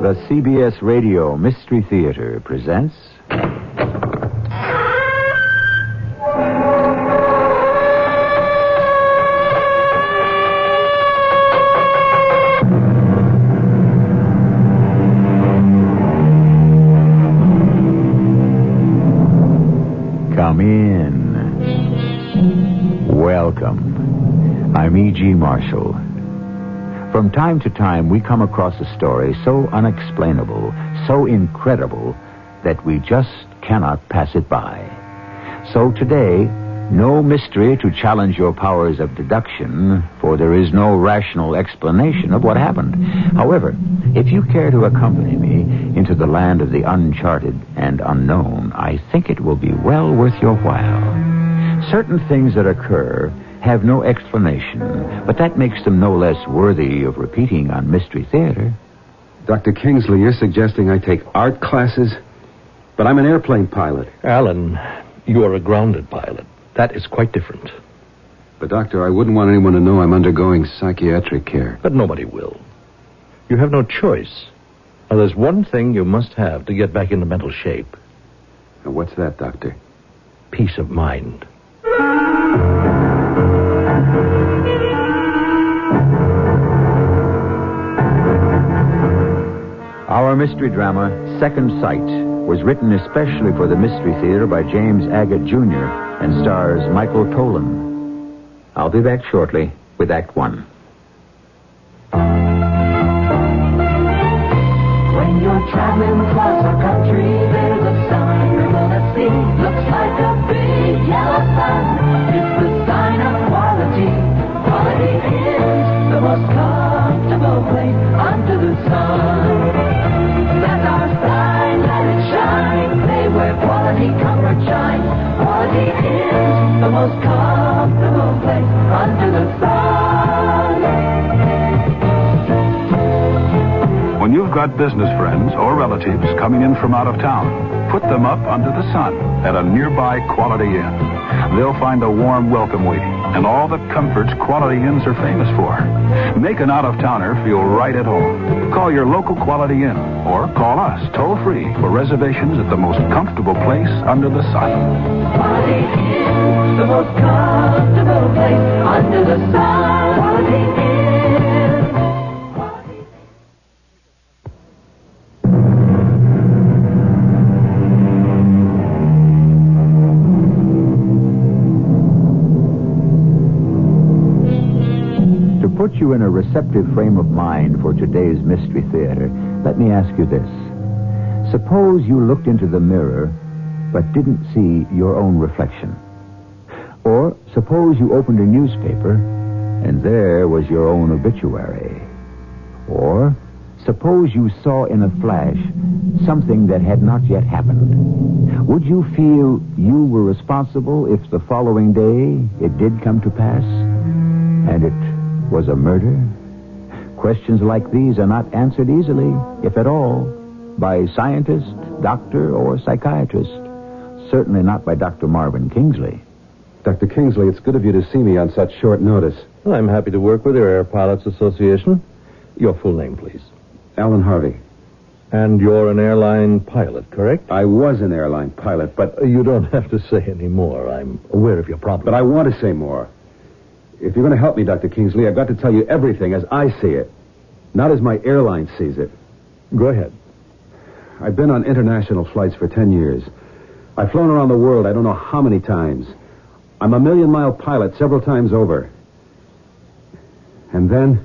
The CBS Radio Mystery Theater presents... Come in. Welcome. I'm E.G. Marshall. From time to time, we come across a story so unexplainable, so incredible, that we just cannot pass it by. So today, no mystery to challenge your powers of deduction, for there is no rational explanation of what happened. However, if you care to accompany me into the land of the uncharted and unknown, I think it will be well worth your while. Certain things that occur have no explanation, but that makes them no less worthy of repeating on Mystery Theater. Dr. Kingsley, you're suggesting I take art classes? But I'm an airplane pilot. Alan, you are a grounded pilot. That is quite different. But, Doctor, I wouldn't want anyone to know I'm undergoing psychiatric care. But nobody will. You have no choice. Now, there's one thing you must have to get back into mental shape. Now, what's that, Doctor? Peace of mind. Our mystery drama, Second Sight, was written especially for the Mystery Theater by James Agate Jr. and stars Michael Tolan. I'll be back shortly with Act One. When you're traveling across our country, there's a sign you're gonna see. Looks like a big yellow sun. It's the sign of quality. Quality is the most comfortable place under the sun. That's our sign, let it shine. Say where quality, comfort shines. Quality is the most comfortable place under the sun. When you've got business friends or relatives coming in from out of town, put them up under the sun at a nearby Quality Inn. They'll find a warm welcome waiting and all the comforts Quality Inns are famous for. Make an out-of-towner feel right at home. Call your local Quality Inn or call us toll-free for reservations at the most comfortable place under the sun. Quality is the most comfortable place under the sun. Quality is. To put you in a receptive frame of mind for today's Mystery Theater, let me ask you this. Suppose you looked into the mirror but didn't see your own reflection. Or suppose you opened a newspaper and there was your own obituary. Or suppose you saw in a flash something that had not yet happened. Would you feel you were responsible if the following day it did come to pass and it was a murder? Questions like these are not answered easily, if at all, by scientist, doctor, or psychiatrist. Certainly not by Dr. Marvin Kingsley. Dr. Kingsley, it's good of you to see me on such short notice. Well, I'm happy to work with your Air Pilots Association. Your full name, please. Alan Harvey. And you're an airline pilot, correct? I was an airline pilot, but... You don't have to say any more. I'm aware of your problem. But I want to say more. If you're going to help me, Dr. Kingsley, I've got to tell you everything as I see it, not as my airline sees it. Go ahead. I've been on international flights for 10 years. I've flown around the world I don't know how many times. I'm a million-mile pilot several times over. And then,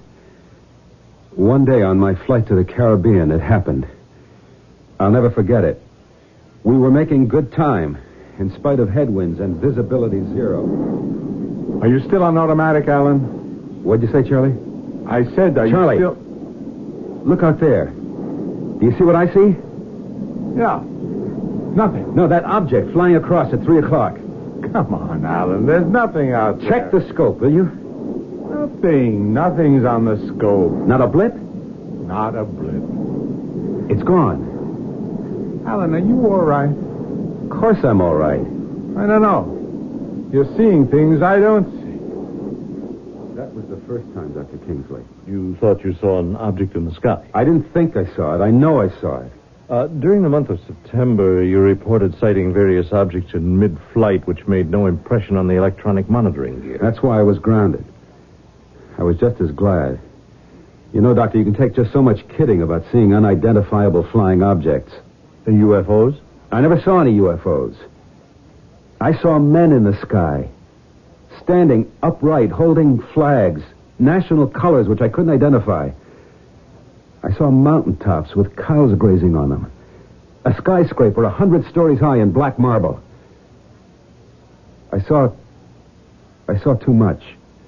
one day on my flight to the Caribbean, it happened. I'll never forget it. We were making good time, in spite of headwinds and visibility zero. Are you still on automatic, Alan? What'd you say, Charlie? I said, are Charlie, you still... Look out there. Do you see what I see? Yeah. Nothing. No, that object flying across at 3 o'clock. Come on, Alan. There's nothing out there. Check the scope, will you? Nothing. Nothing's on the scope. Not a blip? Not a blip. It's gone. Alan, are you all right? Of course I'm all right. I don't know. You're seeing things I don't see. That was the first time, Dr. Kingsley. You thought you saw an object in the sky. I didn't think I saw it. I know I saw it. During the month of September, you reported sighting various objects in mid-flight which made no impression on the electronic monitoring gear. That's why I was grounded. I was just as glad. You know, Doctor, you can take just so much kidding about seeing unidentifiable flying objects. The UFOs? I never saw any UFOs. I saw men in the sky, standing upright, holding flags, national colors which I couldn't identify. I saw mountaintops with cows grazing on them. A skyscraper 100 stories high in black marble. I saw too much.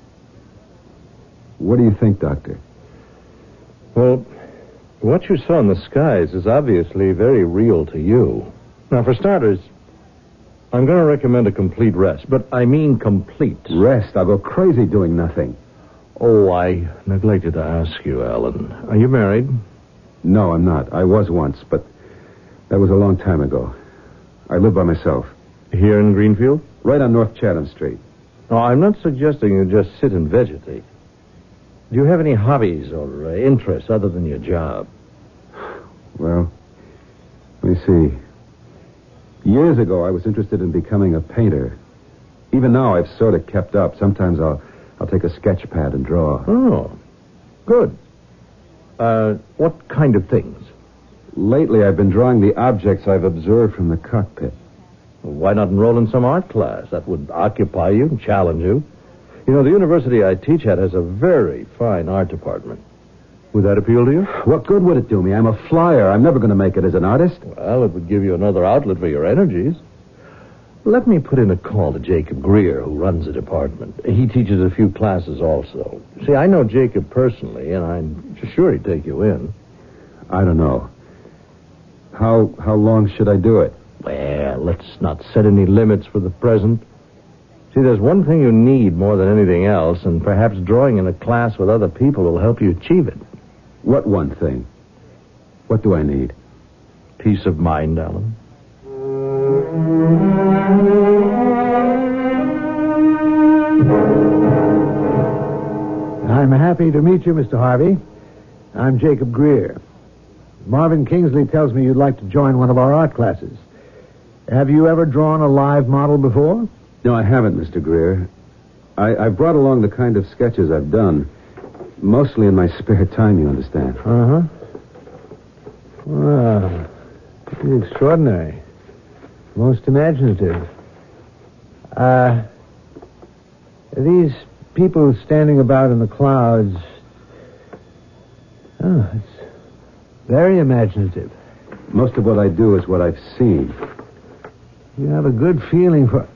What do you think, Doctor? Well, what you saw in the skies is obviously very real to you. Now, for starters, I'm going to recommend a complete rest, but I mean complete. Rest? I'll go crazy doing nothing. Oh, I neglected to ask you, Alan. Are you married? No, I'm not. I was once, but that was a long time ago. I live by myself. Here in Greenfield? Right on North Chatham Street. No, I'm not suggesting you just sit and vegetate. Do you have any hobbies or interests other than your job? Well, let me see. Years ago, I was interested in becoming a painter. Even now, I've sort of kept up. Sometimes I'll take a sketch pad and draw. Oh, good. What kind of things? Lately, I've been drawing the objects I've observed from the cockpit. Well, why not enroll in some art class? That would occupy you and challenge you. You know, the university I teach at has a very fine art department. Would that appeal to you? What good would it do me? I'm a flyer. I'm never going to make it as an artist. Well, it would give you another outlet for your energies. Let me put in a call to Jacob Greer, who runs the department. He teaches a few classes also. See, I know Jacob personally, and I'm sure he'd take you in. I don't know. How long should I do it? Well, let's not set any limits for the present. See, there's one thing you need more than anything else, and perhaps drawing in a class with other people will help you achieve it. What one thing? What do I need? Peace of mind, Alan. I'm happy to meet you, Mr. Harvey. I'm Jacob Greer. Marvin Kingsley tells me you'd like to join one of our art classes. Have you ever drawn a live model before? No, I haven't, Mr. Greer. I've brought along the kind of sketches I've done, mostly in my spare time, you understand. Uh-huh. Well, pretty extraordinary. Most imaginative. These people standing about in the clouds... Oh, it's very imaginative. Most of what I do is what I've seen. You have a good feeling for...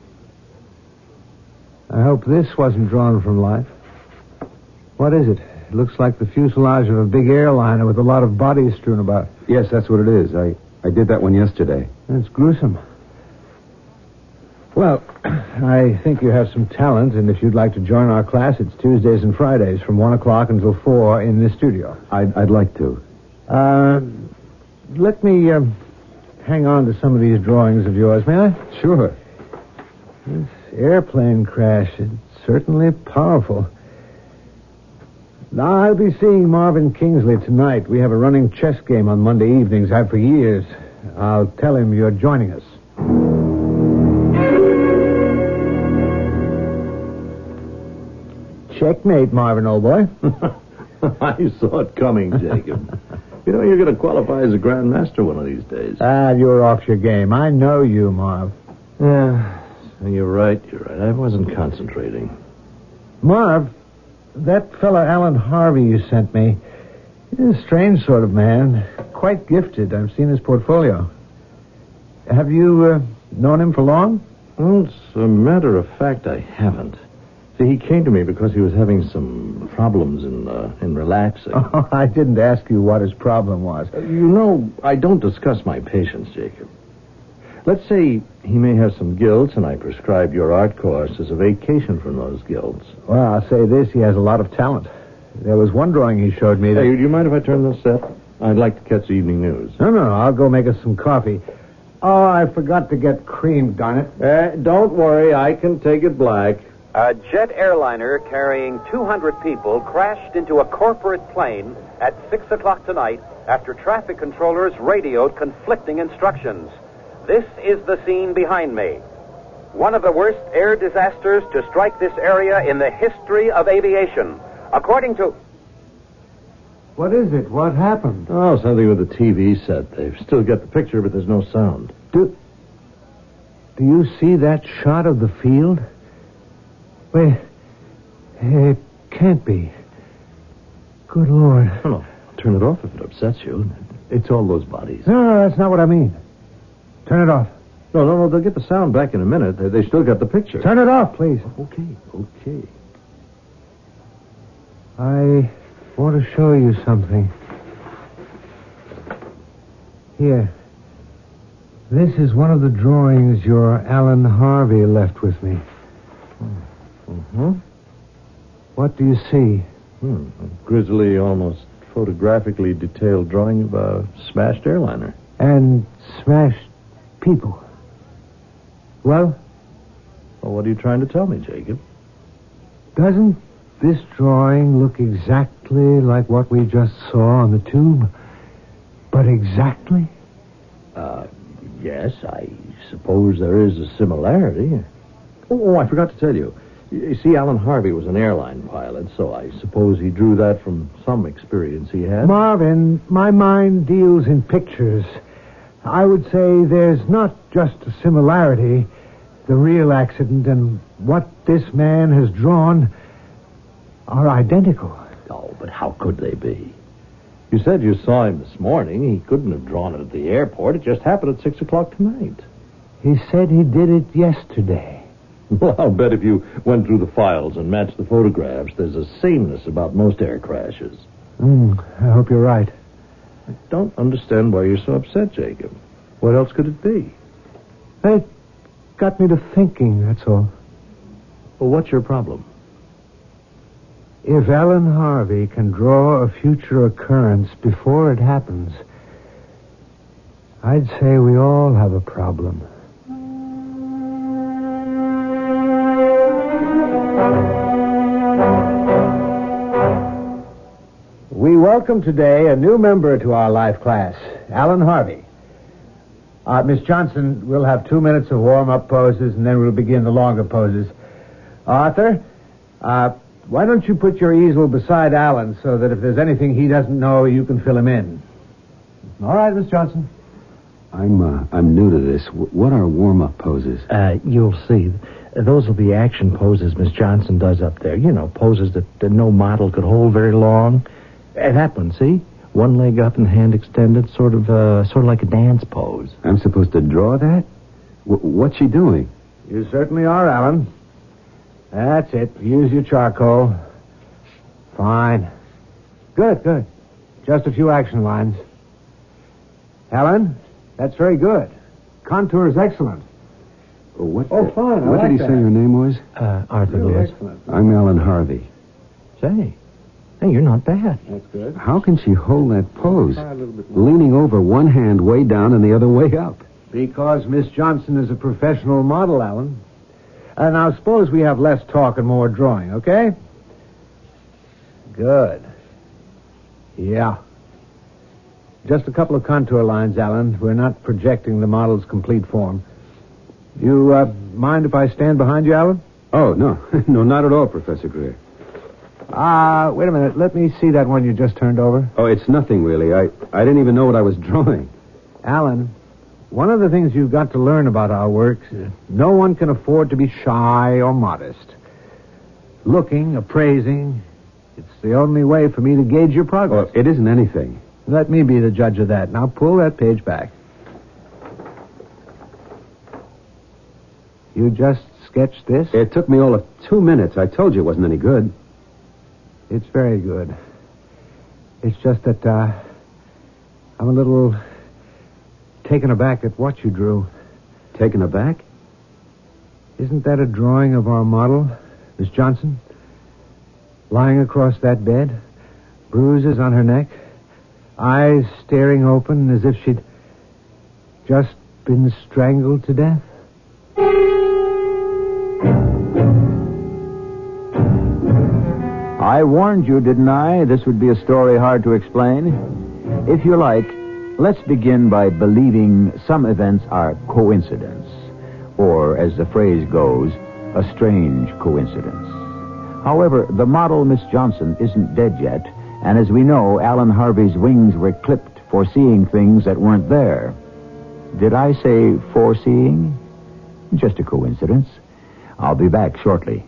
I hope this wasn't drawn from life. What is it? It looks like the fuselage of a big airliner with a lot of bodies strewn about. Yes, that's what it is. I did that one yesterday. That's gruesome. Well, I think you have some talent, and if you'd like to join our class, it's Tuesdays and Fridays from 1 o'clock until 4 in this studio. I'd like to. Let me hang on to some of these drawings of yours, may I? Sure. This airplane crash, it's certainly powerful. Now, I'll be seeing Marvin Kingsley tonight. We have a running chess game on Monday evenings. Have for years. I'll tell him you're joining us. Checkmate, Marvin, old boy. I saw it coming, Jacob. You know, you're going to qualify as a grandmaster one of these days. You're off your game. I know you, Marv. Yeah, you're right. I wasn't concentrating. Marv, that fella Alan Harvey you sent me, he's a strange sort of man. Quite gifted. I've seen his portfolio. Have you known him for long? Well, as a matter of fact, I haven't. See, he came to me because he was having some problems in relaxing. Oh, I didn't ask you what his problem was. You know, I don't discuss my patients, Jacob. Let's say he may have some guilt, and I prescribe your art course as a vacation from those guilts. Well, I'll say this, he has a lot of talent. There was one drawing he showed me that... Hey, do you mind if I turn this up? I'd like to catch the evening news. No, I'll go make us some coffee. Oh, I forgot to get cream, darn it. Don't worry, I can take it black. A jet airliner carrying 200 people crashed into a corporate plane at 6 o'clock tonight after traffic controllers radioed conflicting instructions. This is the scene behind me. One of the worst air disasters to strike this area in the history of aviation. According to... What is it? What happened? Oh, something with the TV set. They've still got the picture, but there's no sound. Do you see that shot of the field? Wait, it can't be. Good Lord. Oh, no. Turn it off if it upsets you. It's all those bodies. No, that's not what I mean. Turn it off. No, they'll get the sound back in a minute. They still got the picture. Turn it off, please. Okay. I want to show you something. Here. This is one of the drawings your Alan Harvey left with me. Mm-hmm. What do you see? A grisly, almost photographically detailed drawing of a smashed airliner. And smashed people. Well, What are you trying to tell me, Jacob? doesn't this drawing look exactly like what we just saw on the tube? But exactly? Yes, I suppose there is a similarity. Oh, I forgot to tell you. You see, Alan Harvey was an airline pilot, so I suppose he drew that from some experience he had. Marvin, my mind deals in pictures. I would say there's not just a similarity. The real accident and what this man has drawn are identical. Oh, but how could they be? You said you saw him this morning. He couldn't have drawn it at the airport. It just happened at 6 o'clock tonight. He said he did it yesterday. Well, I'll bet if you went through the files and matched the photographs, there's a sameness about most air crashes. I hope you're right. I don't understand why you're so upset, Jacob. What else could it be? It got me to thinking, that's all. Well, what's your problem? If Alan Harvey can draw a future occurrence before it happens, I'd say we all have a problem. We welcome today a new member to our life class, Alan Harvey. Miss Johnson, we'll have 2 minutes of warm-up poses, and then we'll begin the longer poses. Arthur, why don't you put your easel beside Alan so that if there's anything he doesn't know, you can fill him in? All right, Miss Johnson. I'm new to this. What are warm-up poses? You'll see. Those will be action poses Miss Johnson does up there. You know, poses that no model could hold very long. That one, see? One leg up and hand extended, sort of like a dance pose. I'm supposed to draw that? What's she doing? You certainly are, Alan. That's it. Use your charcoal. Fine. Good. Just a few action lines. Alan, that's very good. Contour is excellent. Fine. What did he say your name was? Arthur Really Lewis. excellent. I'm Alan Harvey. Say, you're not bad. That's good. How can she hold that pose? Leaning over, one hand way down and the other way up. Because Miss Johnson is a professional model, Alan. Now, suppose we have less talk and more drawing, okay? Good. Yeah. Just a couple of contour lines, Alan. We're not projecting the model's complete form. You mind if I stand behind you, Alan? Oh, no. No, not at all, Professor Greer. Wait a minute. Let me see that one you just turned over. Oh, it's nothing, really. I didn't even know what I was drawing. Alan, one of the things you've got to learn about our work is no one can afford to be shy or modest. Looking, appraising, it's the only way for me to gauge your progress. Oh, it isn't anything. Let me be the judge of that. Now pull that page back. You just sketched this? It took me all of 2 minutes. I told you it wasn't any good. It's very good. It's just that I'm a little taken aback at what you drew. Taken aback? Isn't that a drawing of our model, Miss Johnson? Lying across that bed, bruises on her neck, eyes staring open as if she'd just been strangled to death. I warned you, didn't I? This would be a story hard to explain. If you like, let's begin by believing some events are coincidence, or, as the phrase goes, a strange coincidence. However, the model Miss Johnson isn't dead yet, and as we know, Alan Harvey's wings were clipped foreseeing things that weren't there. Did I say foreseeing? Just a coincidence. I'll be back shortly.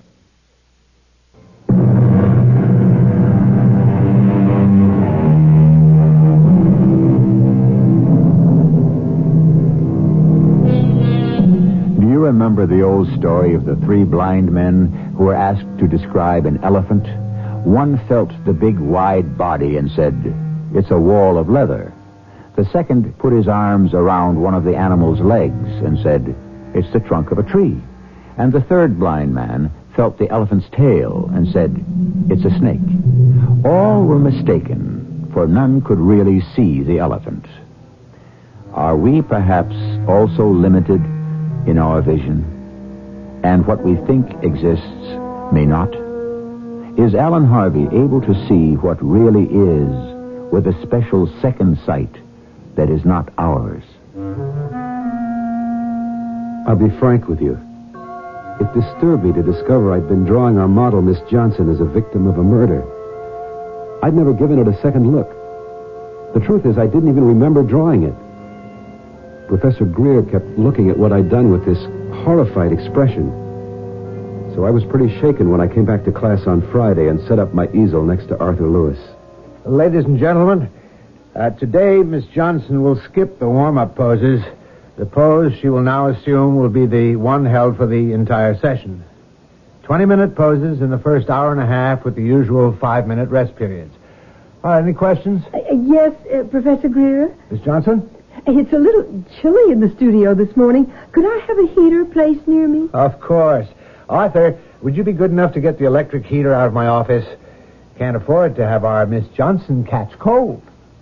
Do you remember the old story of the three blind men who were asked to describe an elephant? One felt the big, wide body and said, "It's a wall of leather." The second put his arms around one of the animal's legs and said, "It's the trunk of a tree." And the third blind man felt the elephant's tail and said, "It's a snake." All were mistaken, for none could really see the elephant. Are we perhaps also limited in our vision? And what we think exists may not? Is Alan Harvey able to see what really is with a special second sight that is not ours? I'll be frank with you. It disturbed me to discover I'd been drawing our model, Miss Johnson, as a victim of a murder. I'd never given it a second look. The truth is, I didn't even remember drawing it. Professor Greer kept looking at what I'd done with this horrified expression. So I was pretty shaken when I came back to class on Friday and set up my easel next to Arthur Lewis. Ladies and gentlemen, today Miss Johnson will skip the warm-up poses. The pose she will now assume will be the one held for the entire session. 20-minute poses in the first hour and a half with the usual 5-minute rest periods. All right, any questions? Yes, Professor Greer? Miss Johnson? It's a little chilly in the studio this morning. Could I have a heater placed near me? Of course. Arthur, would you be good enough to get the electric heater out of my office? Can't afford to have our Miss Johnson catch cold.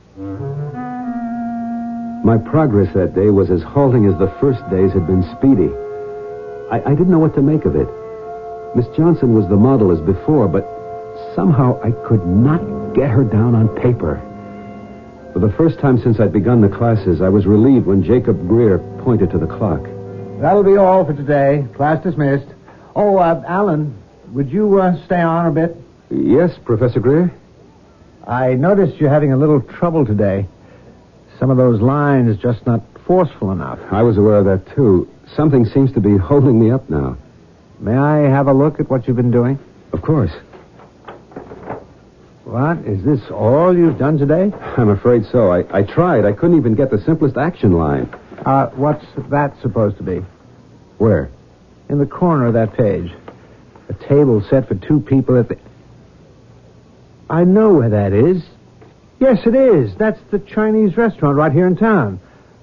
My progress that day was as halting as the first days had been speedy. I didn't know what to make of it. Miss Johnson was the model as before, but somehow I could not get her down on paper. For the first time since I'd begun the classes, I was relieved when Jacob Greer pointed to the clock. That'll be all for today. Class dismissed. Oh, Alan, would you stay on a bit? Yes, Professor Greer? I noticed you're having a little trouble today. Some of those lines just not forceful enough. I was aware of that, too. Something seems to be holding me up now. May I have a look at what you've been doing? Of course. What? Is this all you've done today? I'm afraid so. I tried. I couldn't even get the simplest action line. What's that supposed to be? Where? In the corner of that page. A table set for two people at the... I know where that is. Yes, it is. That's the Chinese restaurant right here in town.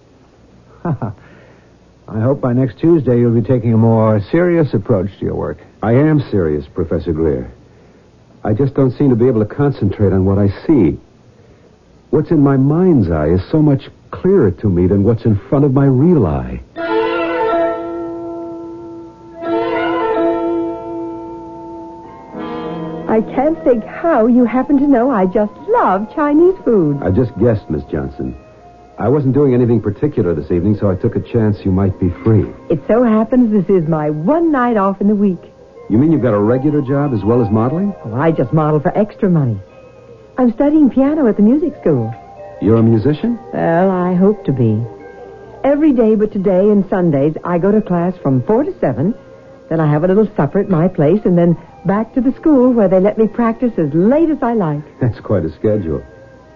I hope by next Tuesday you'll be taking a more serious approach to your work. I am serious, Professor Greer. I just don't seem to be able to concentrate on what I see. What's in my mind's eye is so much clearer to me than what's in front of my real eye. I can't think how you happen to know I just love Chinese food. I just guessed, Miss Johnson. I wasn't doing anything particular this evening, so I took a chance you might be free. It so happens this is my one night off in the week. You mean you've got a regular job as well as modeling? Oh, I just model for extra money. I'm studying piano at the music school. You're a musician? Well, I hope to be. Every day but today and Sundays, I go to class from 4 to 7. Then I have a little supper at my place, and then back to the school where they let me practice as late as I like. That's quite a schedule.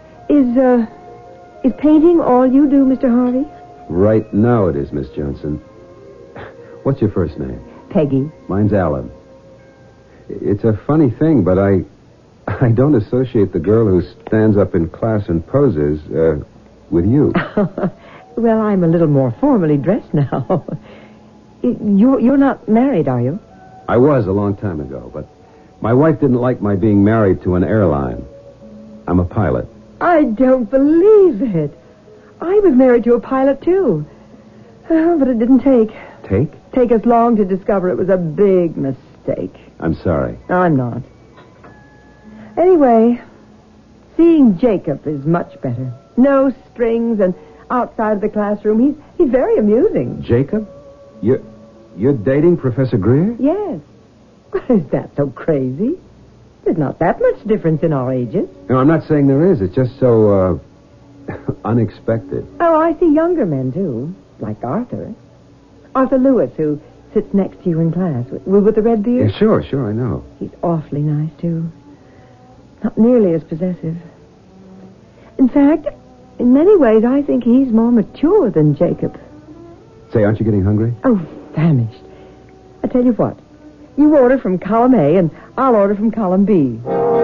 Is painting all you do, Mr. Harvey? Right now it is, Miss Johnson. What's your first name? Peggy. Mine's Alan. It's a funny thing, but I don't associate the girl who stands up in class and poses with you. Well, I'm a little more formally dressed now. You're not married, are you? I was a long time ago, but my wife didn't like my being married to an airline. I'm a pilot. I don't believe it. I was married to a pilot, too. But it didn't take us long to discover it was a big mistake. I'm sorry. I'm not. Anyway, seeing Jacob is much better. No strings and outside of the classroom. He's very amusing. Jacob? You're dating Professor Greer? Yes. Is that so crazy? There's not that much difference in our ages. No, I'm not saying there is. It's just so, unexpected. Oh, I see younger men, too. Like Arthur. Arthur Lewis, who sits next to you in class. With the red beard? Yeah, sure, I know. He's awfully nice, too. Not nearly as possessive. In fact, in many ways, I think he's more mature than Jacob. Say, aren't you getting hungry? Oh, famished. I tell you what. You order from column A, and I'll order from column B.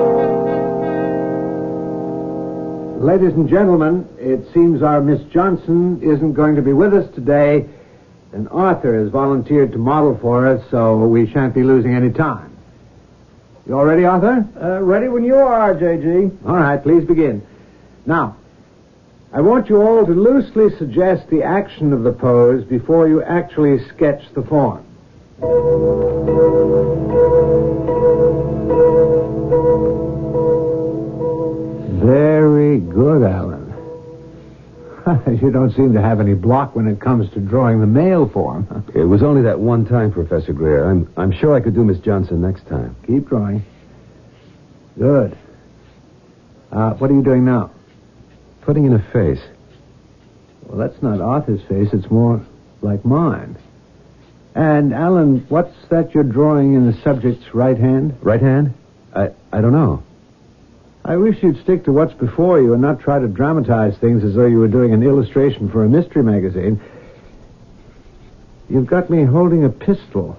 Ladies and gentlemen, it seems our Miss Johnson isn't going to be with us today, and Arthur has volunteered to model for us, so we shan't be losing any time. You all ready, Arthur? Ready when you are, J.G. All right, please begin. Now, I want you all to loosely suggest the action of the pose before you actually sketch the form. Very good, Alan. You don't seem to have any block when it comes to drawing the male form. It was only that one time, Professor Greer. I'm sure I could do Miss Johnson next time. Keep drawing. Good. What are you doing now? Putting in a face. Well, that's not Arthur's face. It's more like mine. And, Alan, what's that you're drawing in the subject's right hand? Right hand? I don't know. I wish you'd stick to what's before you and not try to dramatize things as though you were doing an illustration for a mystery magazine. You've got me holding a pistol.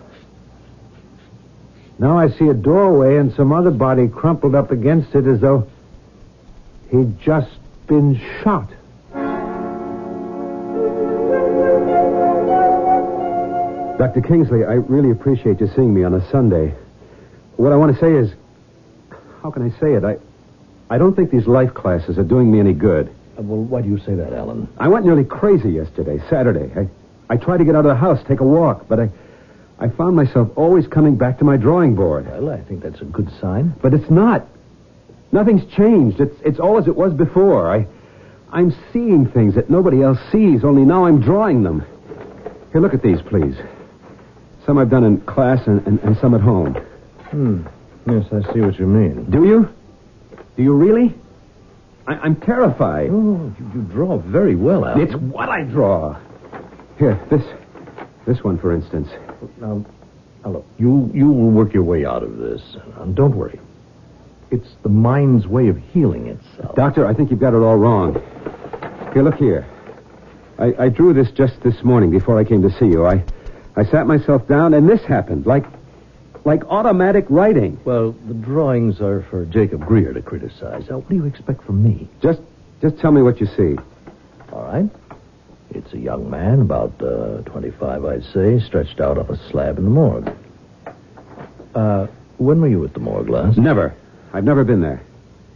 Now I see a doorway and some other body crumpled up against it as though he'd just been shot. Dr. Kingsley, I really appreciate you seeing me on a Sunday. What I want to say is, how can I say it? I don't think these life classes are doing me any good. Well, why do you say that, Alan? I went nearly crazy yesterday, Saturday. I tried to get out of the house, take a walk, but I found myself always coming back to my drawing board. Well, I think that's a good sign. But it's not. Nothing's changed. It's all as it was before. I'm seeing things that nobody else sees, only now I'm drawing them. Here, look at these, please. Some I've done in class and some at home. Yes, I see what you mean. Do you? Do you really? I'm terrified. Oh, you draw very well, Alan. It's what I draw. Here, this one, for instance. Now, look, you will work your way out of this. Don't worry. It's the mind's way of healing itself. Doctor, I think you've got it all wrong. Here, look here. I drew this just this morning before I came to see you. I sat myself down, and this happened, like automatic writing. Well, the drawings are for Jacob Greer to criticize. Now, what do you expect from me? Just tell me what you see. All right. It's a young man, about 25, I'd say, stretched out on a slab in the morgue. When were you at the morgue last? Never. I've never been there.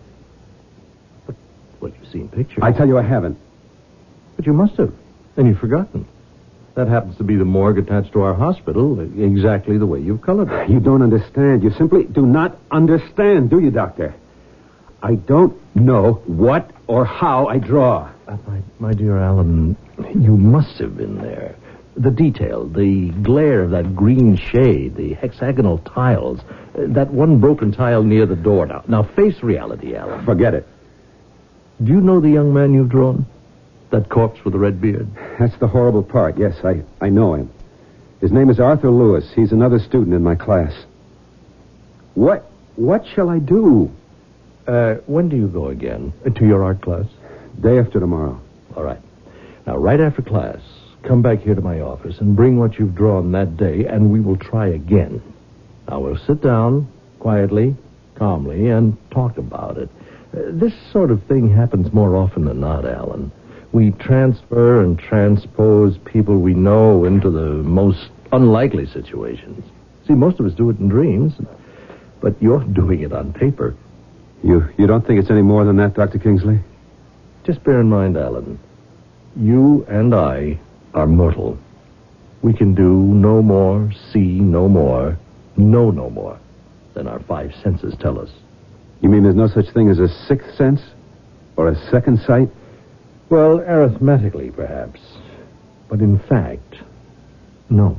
But you've seen pictures. I tell you I haven't. But you must have. And you've forgotten. That happens to be the morgue attached to our hospital, exactly the way you've colored it. You don't understand. You simply do not understand, do you, Doctor? I don't know what or how I draw. My dear Alan, you must have been there. The detail, the glare of that green shade, the hexagonal tiles, that one broken tile near the door. Now face reality, Alan. Forget it. Do you know the young man you've drawn? That corpse with the red beard? That's the horrible part. Yes, I know him. His name is Arthur Lewis. He's another student in my class. What shall I do? When do you go again? To your art class? Day after tomorrow. All right. Now, right after class, come back here to my office and bring what you've drawn that day, and we will try again. Now, we'll sit down quietly, calmly, and talk about it. This sort of thing happens more often than not, Alan. We transfer and transpose people we know into the most unlikely situations. See, most of us do it in dreams, but you're doing it on paper. You don't think it's any more than that, Dr. Kingsley? Just bear in mind, Alan, you and I are mortal. We can do no more, see no more, know no more than our five senses tell us. You mean there's no such thing as a sixth sense? Or a second sight? Well, arithmetically, perhaps. But in fact, no.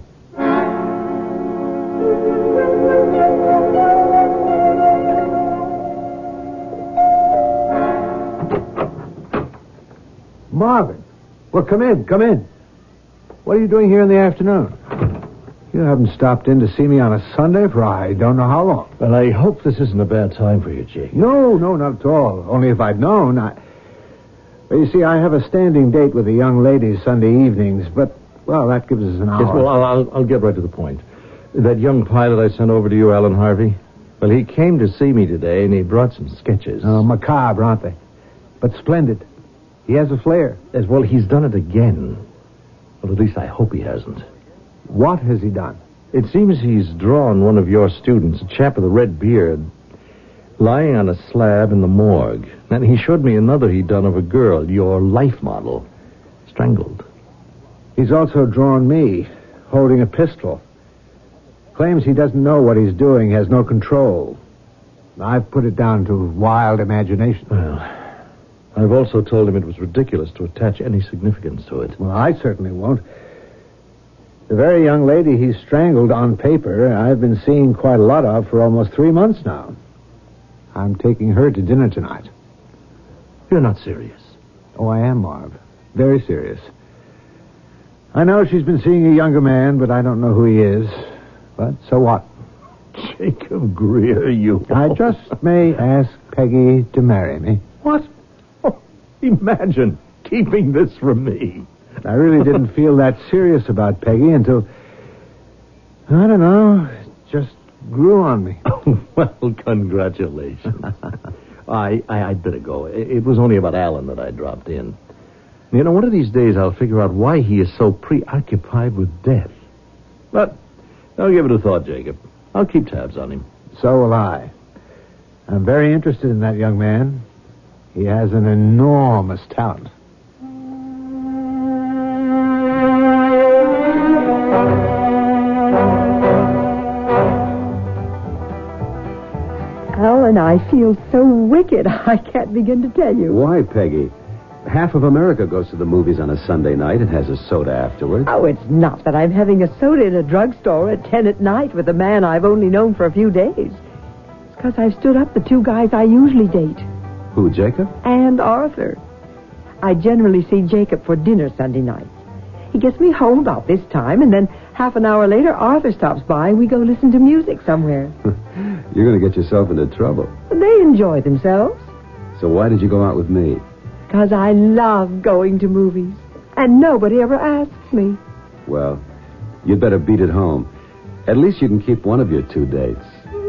Marvin. Well, come in. What are you doing here in the afternoon? You haven't stopped in to see me on a Sunday for I don't know how long. Well, I hope this isn't a bad time for you, Jake. No, not at all. Only if I'd known. Well, you see, I have a standing date with a young lady Sunday evenings, but, well, that gives us an hour. Yes, well, I'll get right to the point. That young pilot I sent over to you, Alan Harvey, well, he came to see me today, and he brought some sketches. Oh, macabre, aren't they? But splendid. He has a flair. Yes, well, he's done it again. Well, at least I hope he hasn't. What has he done? It seems he's drawn one of your students, a chap with a red beard, lying on a slab in the morgue. And he showed me another he'd done of a girl, your life model, strangled. He's also drawn me, holding a pistol. Claims he doesn't know what he's doing, has no control. I've put it down to wild imagination. Well, I've also told him it was ridiculous to attach any significance to it. Well, I certainly won't. The very young lady he strangled on paper, I've been seeing quite a lot of for almost 3 months now. I'm taking her to dinner tonight. You're not serious. Oh, I am, Marv. Very serious. I know she's been seeing a younger man, but I don't know who he is. But so what? Jacob Greer, you... I just may ask Peggy to marry me. What? Oh, imagine keeping this from me. I really didn't feel that serious about Peggy until, I don't know, it just grew on me. Oh, well, congratulations. I'd better go. It was only about Alan that I dropped in. You know, one of these days I'll figure out why he is so preoccupied with death. But I'll give it a thought, Jacob. I'll keep tabs on him. So will I. I'm very interested in that young man. He has an enormous talent. Alan, I feel so wicked, I can't begin to tell you. Why, Peggy? Half of America goes to the movies on a Sunday night and has a soda afterwards. Oh, it's not that I'm having a soda in a drugstore at 10 at night with a man I've only known for a few days. It's because I've stood up the 2 guys I usually date. Who, Jacob? And Arthur. I generally see Jacob for dinner Sunday nights. He gets me home about this time, and then half an hour later, Arthur stops by, and we go listen to music somewhere. You're going to get yourself into trouble. They enjoy themselves. So why did you go out with me? Because I love going to movies. And nobody ever asks me. Well, you'd better beat it home. At least you can keep one of your 2 dates.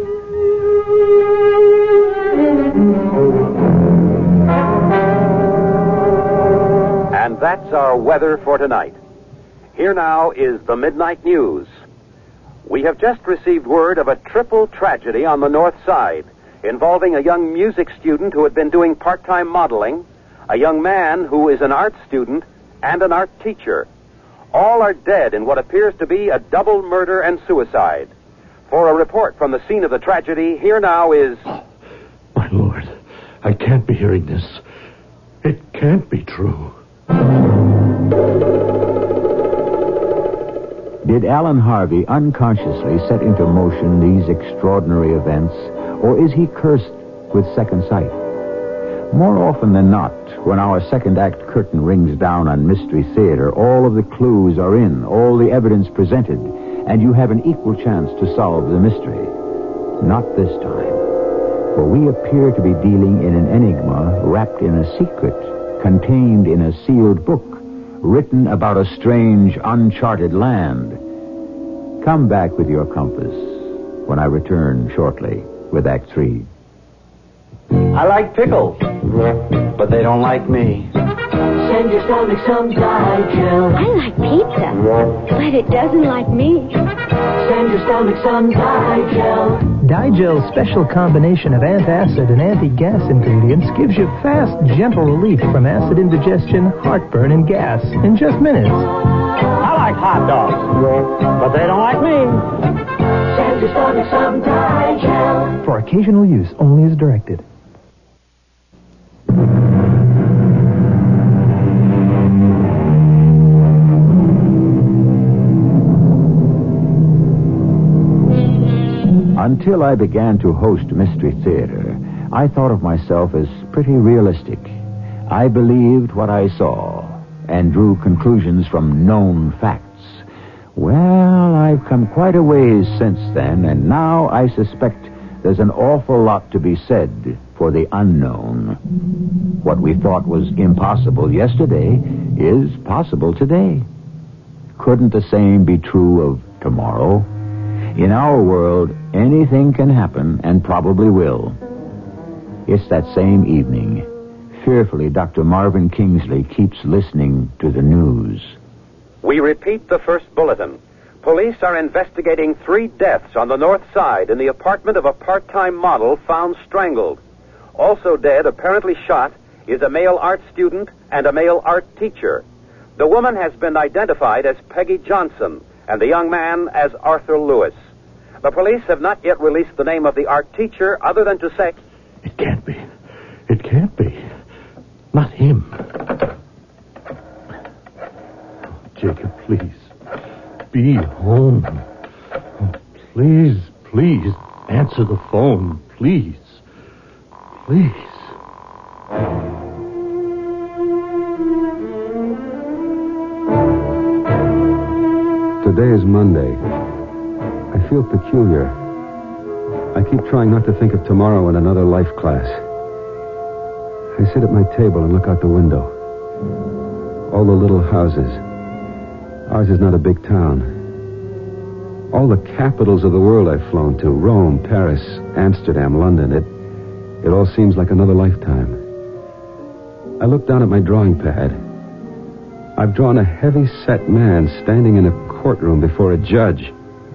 And that's our weather for tonight. Here now is the Midnight News. We have just received word of a triple tragedy on the North Side involving a young music student who had been doing part-time modeling, a young man who is an art student, and an art teacher. All are dead in what appears to be a double murder and suicide. For a report from the scene of the tragedy, here now is... Oh, my Lord, I can't be hearing this. It can't be true. Did Alan Harvey unconsciously set into motion these extraordinary events, or is he cursed with second sight? More often than not, when our second act curtain rings down on Mystery Theater, all of the clues are in, all the evidence presented, and you have an equal chance to solve the mystery. Not this time, for we appear to be dealing in an enigma wrapped in a secret, contained in a sealed book, written about a strange, uncharted land. Come back with your compass when I return shortly with Act 3. I like pickles, but they don't like me. Send your stomach some Digel. I like pizza, but it doesn't like me. Send your stomach some Digel. Digel's special combination of antacid and anti-gas ingredients gives you fast, gentle relief from acid indigestion, heartburn, and gas in just minutes. I like hot dogs, but they don't like me. Send Gives your stomach some digest. For occasional use only as directed. Until I began to host Mystery Theater, I thought of myself as pretty realistic. I believed what I saw and drew conclusions from known facts. Well, I've come quite a ways since then, and now I suspect there's an awful lot to be said for the unknown. What we thought was impossible yesterday is possible today. Couldn't the same be true of tomorrow? In our world, anything can happen and probably will. It's that same evening. Fearfully, Dr. Marvin Kingsley keeps listening to the news. We repeat the first bulletin. Police are investigating 3 deaths on the north side in the apartment of a part-time model found strangled. Also dead, apparently shot, is a male art student and a male art teacher. The woman has been identified as Peggy Johnson and the young man as Arthur Lewis. The police have not yet released the name of the art teacher other than to say... It can't be. It can't be. Not him. Jacob, please. Be home. Please, please, answer the phone. Please. Please. Today is Monday. I feel peculiar. I keep trying not to think of tomorrow in another life class. I sit at my table and look out the window. All the little houses. Ours is not a big town. All the capitals of the world I've flown to, Rome, Paris, Amsterdam, London, it all seems like another lifetime. I look down at my drawing pad. I've drawn a heavy-set man standing in a courtroom before a judge.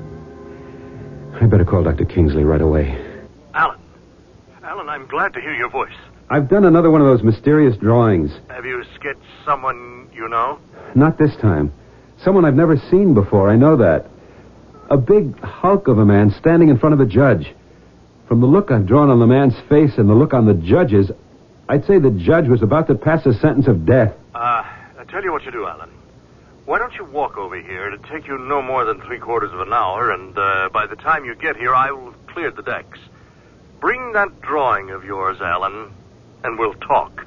I better call Dr. Kingsley right away. Alan, I'm glad to hear your voice. I've done another one of those mysterious drawings. Have you sketched someone you know? Not this time. Someone I've never seen before, I know that. A big hulk of a man standing in front of a judge. From the look I've drawn on the man's face and the look on the judge's, I'd say the judge was about to pass a sentence of death. I'll tell you what you do, Alan. Why don't you walk over here? It'll take you no more than 3/4 of an hour, and by the time you get here, I will have cleared the decks. Bring that drawing of yours, Alan, and we'll talk.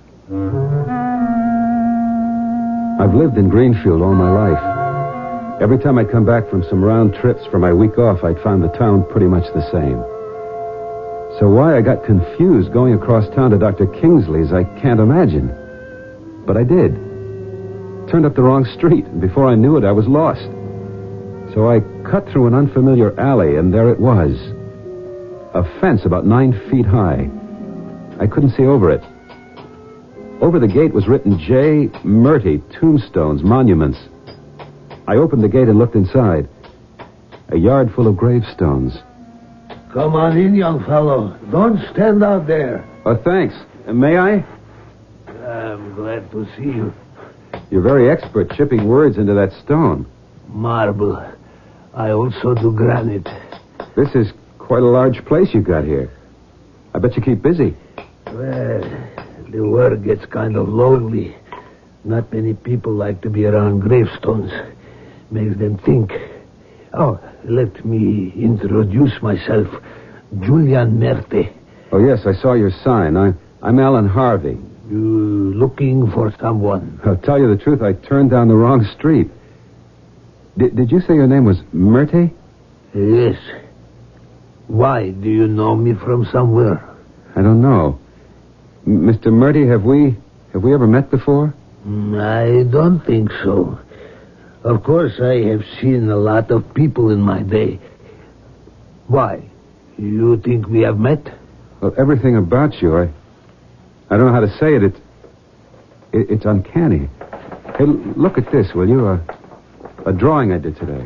I've lived in Greenfield all my life. Every time I'd come back from some round trips for my week off, I'd found the town pretty much the same. So why I got confused going across town to Dr. Kingsley's, I can't imagine. But I did. Turned up the wrong street, and before I knew it, I was lost. So I cut through an unfamiliar alley, and there it was. A fence about 9 feet high. I couldn't see over it. Over the gate was written J. Murty, Tombstones, Monuments. I opened the gate and looked inside. A yard full of gravestones. Come on in, young fellow. Don't stand out there. Oh, thanks. May I? I'm glad to see you. You're very expert chipping words into that stone. Marble. I also do granite. This is quite a large place you got here. I bet you keep busy. Well, the work gets kind of lonely. Not many people like to be around gravestones. Makes them think. Oh, let me introduce myself. Julian Merte. Oh, yes, I saw your sign. I'm Alan Harvey. You looking for someone? I'll tell you the truth, I turned down the wrong street. Did you say your name was Merte? Yes. Why? Do you know me from somewhere? I don't know. Mr. Merte, have we ever met before? I don't think so. Of course, I have seen a lot of people in my day. Why? You think we have met? Well, everything about you, I don't know how to say it. It's uncanny. Hey, look at this, will you? A drawing I did today.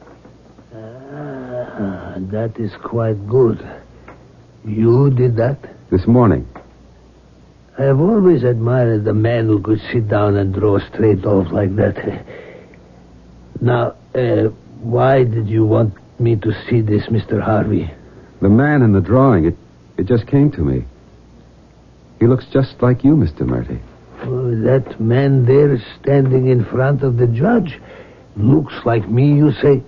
That is quite good. You did that? This morning. I have always admired the man who could sit down and draw straight off like that. Now, why did you want me to see this, Mr. Harvey? The man in the drawing, it just came to me. He looks just like you, Mr. Murty. Oh, that man there standing in front of the judge looks like me, you say?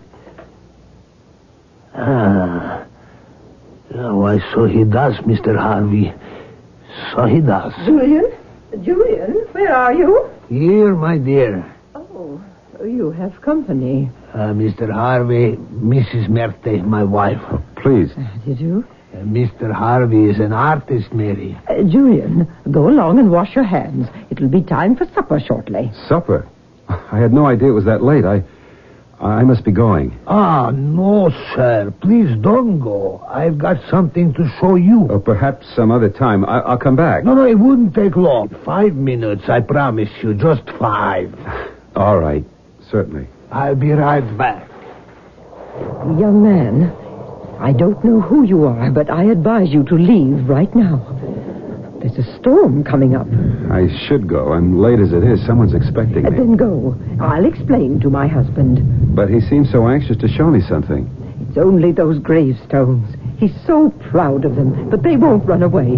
Ah. Why, so he does, Mr. Harvey. So he does. Julian, where are you? Here, my dear. Oh, you have company. Mr. Harvey, Mrs. Merte, my wife. Oh, please. Did you? Mr. Harvey is an artist, Mary. Julian, go along and wash your hands. It'll be time for supper shortly. Supper? I had no idea it was that late. I must be going. Ah, no, sir. Please don't go. I've got something to show you. Or perhaps some other time. I'll come back. No, it wouldn't take long. 5 minutes, I promise you. Just 5. All right. Certainly. I'll be right back. Young man, I don't know who you are, but I advise you to leave right now. There's a storm coming up. I should go. I'm late as it is. Someone's expecting me. Then go. I'll explain to my husband. But he seems so anxious to show me something. It's only those gravestones. He's so proud of them, but they won't run away.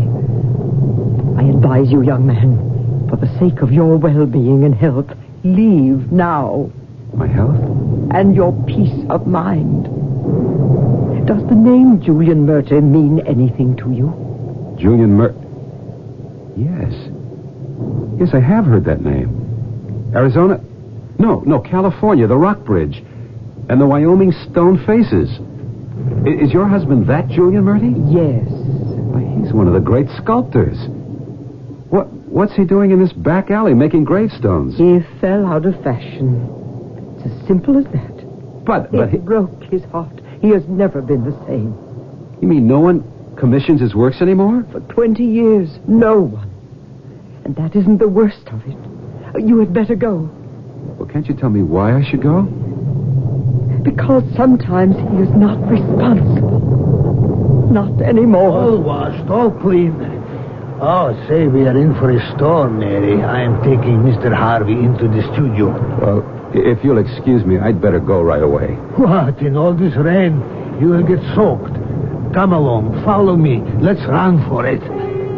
I advise you, young man, for the sake of your well-being and health, leave now. My health? And your peace of mind. Does the name Julian Murter mean anything to you? Julian Murter? Yes. Yes, I have heard that name. Arizona? No, California, the Rock Bridge. And the Wyoming stone faces. Is your husband that Julian Murty? Yes. Why, he's one of the great sculptors. What's he doing in this back alley making gravestones? He fell out of fashion. It's as simple as that. But he broke his heart. He has never been the same. You mean no one commissions his works anymore? For 20 years, no one. And that isn't the worst of it. You had better go. Well, can't you tell me why I should go? Because sometimes he is not responsible. Not anymore. All washed, all clean. Oh, say, we are in for a storm, Mary. I am taking Mr. Harvey into the studio. Well, if you'll excuse me, I'd better go right away. What? In all this rain? You will get soaked. Come along. Follow me. Let's run for it.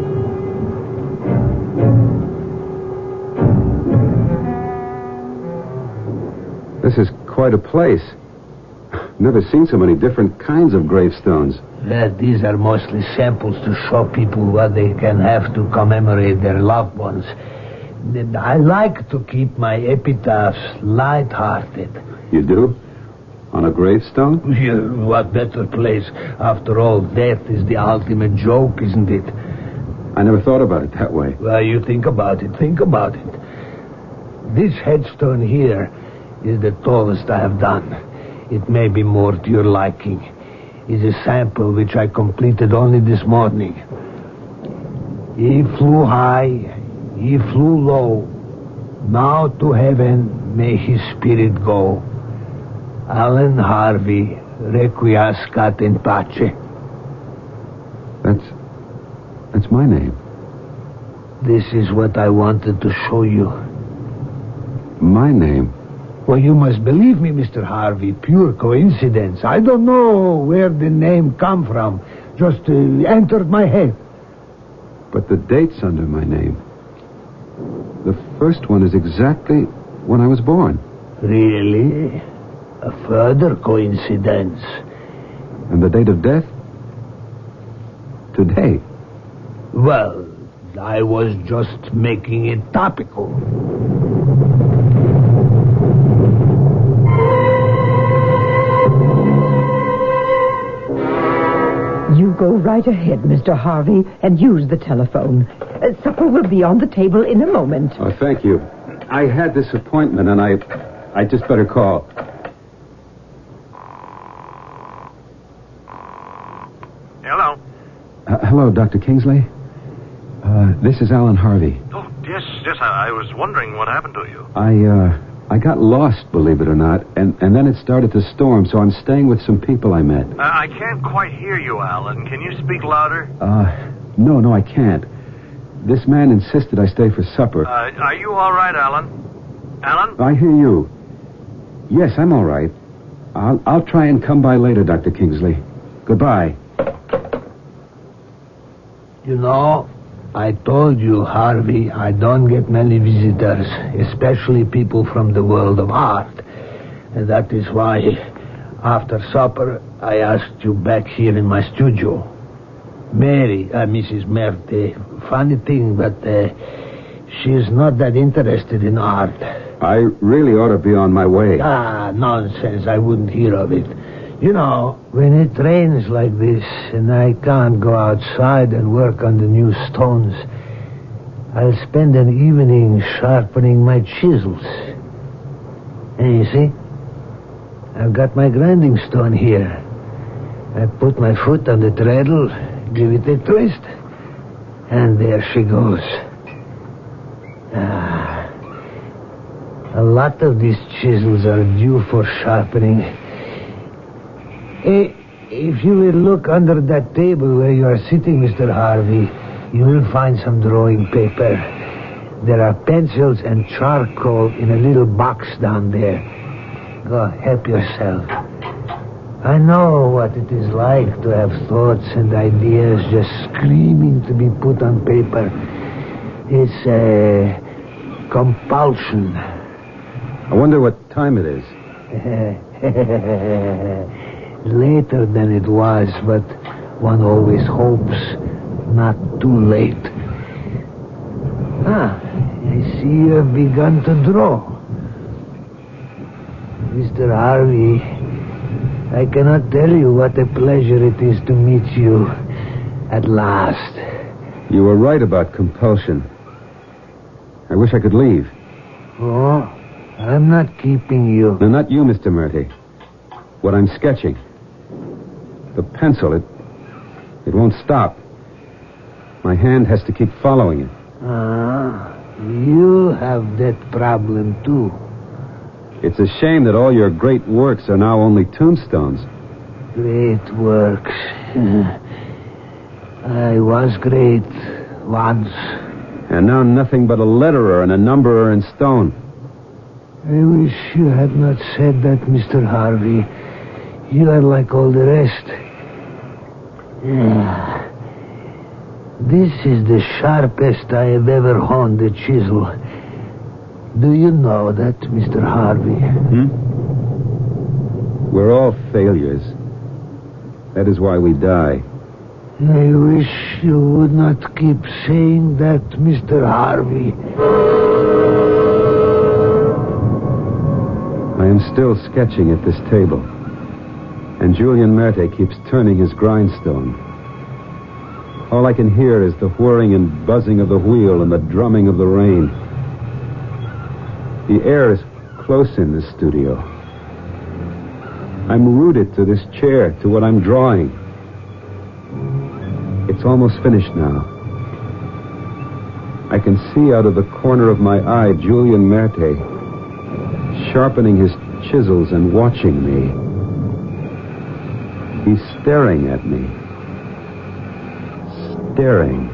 This is quite a place. Never seen so many different kinds of gravestones. These are mostly samples to show people what they can have to commemorate their loved ones. I like to keep my epitaphs light-hearted. You do? On a gravestone? Yeah, what better place? After all, death is the ultimate joke, isn't it? I never thought about it that way. Well, you think about it. Think about it. This headstone here is the tallest I have done. It may be more to your liking. It's a sample which I completed only this morning. He flew high, he flew low. Now to heaven may his spirit go. Alan Harvey, requiescat in pace. That's my name. This is what I wanted to show you. My name? Well, you must believe me, Mr. Harvey. Pure coincidence. I don't know where the name come from. Just entered my head. But the date's under my name. The first one is exactly when I was born. Really? A further coincidence. And the date of death? Today. Well, I was just making it topical. You go right ahead, Mr. Harvey, and use the telephone. Supper will be on the table in a moment. Oh, thank you. I had this appointment, and I just better call. Hello. Hello, Dr. Kingsley. This is Alan Harvey. Oh, yes. I was wondering what happened to you. I got lost, believe it or not, and then it started to storm, so I'm staying with some people I met. I can't quite hear you, Alan. Can you speak louder? No, I can't. This man insisted I stay for supper. Are you all right, Alan? Alan? I hear you. Yes, I'm all right. I'll try and come by later, Dr. Kingsley. Goodbye. You know, I told you, Harvey, I don't get many visitors, especially people from the world of art. And that is why, after supper, I asked you back here in my studio. Mary, Mrs. Merte, funny thing, but she is not that interested in art. I really ought to be on my way. Ah, nonsense. I wouldn't hear of it. You know, when it rains like this and I can't go outside and work on the new stones, I'll spend an evening sharpening my chisels. And you see, I've got my grinding stone here. I put my foot on the treadle, give it a twist, and there she goes. A lot of these chisels are due for sharpening. If you will look under that table where you are sitting, Mr. Harvey, you will find some drawing paper. There are pencils and charcoal in a little box down there. Go, help yourself. I know what it is like to have thoughts and ideas just screaming to be put on paper. It's a compulsion. I wonder what time it is. Later than it was, but one always hopes not too late. I see you have begun to draw. Mr. Harvey, I cannot tell you what a pleasure it is to meet you at last. You were right about compulsion. I wish I could leave. Oh, I'm not keeping you. No, not you, Mr. Murty. What I'm sketching. The pencil, it won't stop. My hand has to keep following it. You have that problem, too. It's a shame that all your great works are now only tombstones. Great works. I was great once. And now nothing but a letterer and a numberer in stone. I wish you had not said that, Mr. Harvey. You are like all the rest. This is the sharpest I have ever honed a chisel. Do you know that, Mr. Harvey? We're all failures. That is why we die. I wish you would not keep saying that, Mr. Harvey. I am still sketching at this table. And Julian Merte keeps turning his grindstone. All I can hear is the whirring and buzzing of the wheel and the drumming of the rain. The air is close in this studio. I'm rooted to this chair, to what I'm drawing. It's almost finished now. I can see out of the corner of my eye Julian Merte sharpening his chisels and watching me. He's staring at me. Staring.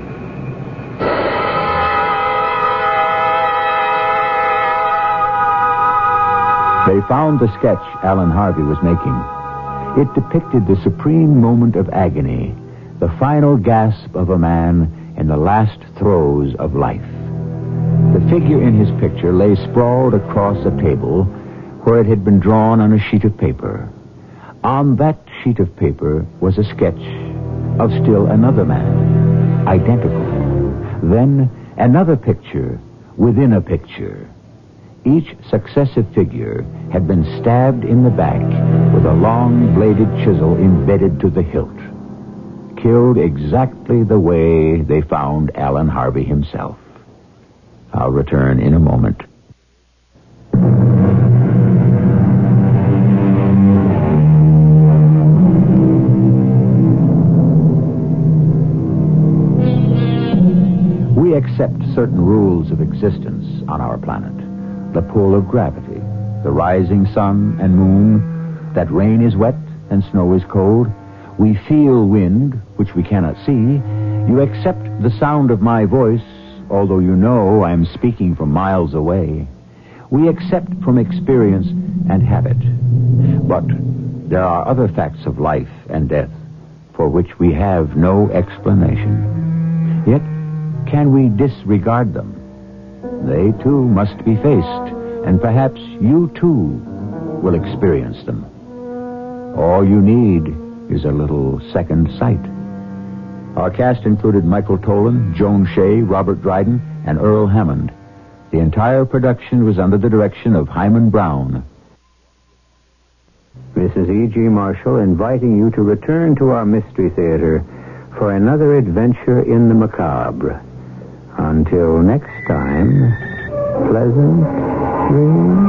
They found the sketch Alan Harvey was making. It depicted the supreme moment of agony, the final gasp of a man in the last throes of life. The figure in his picture lay sprawled across a table where it had been drawn on a sheet of paper. On that sheet of paper was a sketch of still another man, identical. Then another picture within a picture. Each successive figure had been stabbed in the back with a long-bladed chisel embedded to the hilt. Killed exactly the way they found Alan Harvey himself. I'll return in a moment. We accept certain rules of existence on our planet. The pull of gravity, the rising sun and moon, that rain is wet and snow is cold. We feel wind, which we cannot see. You accept the sound of my voice, although you know I'm speaking from miles away. We accept from experience and habit. But There are other facts of life and death for which we have no explanation. Yet, can we disregard them? They, too, must be faced, and perhaps you, too, will experience them. All you need is a little second sight. Our cast included Michael Tolan, Joan Shea, Robert Dryden, and Earl Hammond. The entire production was under the direction of Hyman Brown. Mrs. E.G. Marshall inviting you to return to our Mystery Theater for another adventure in the macabre. Until next time, pleasant dreams.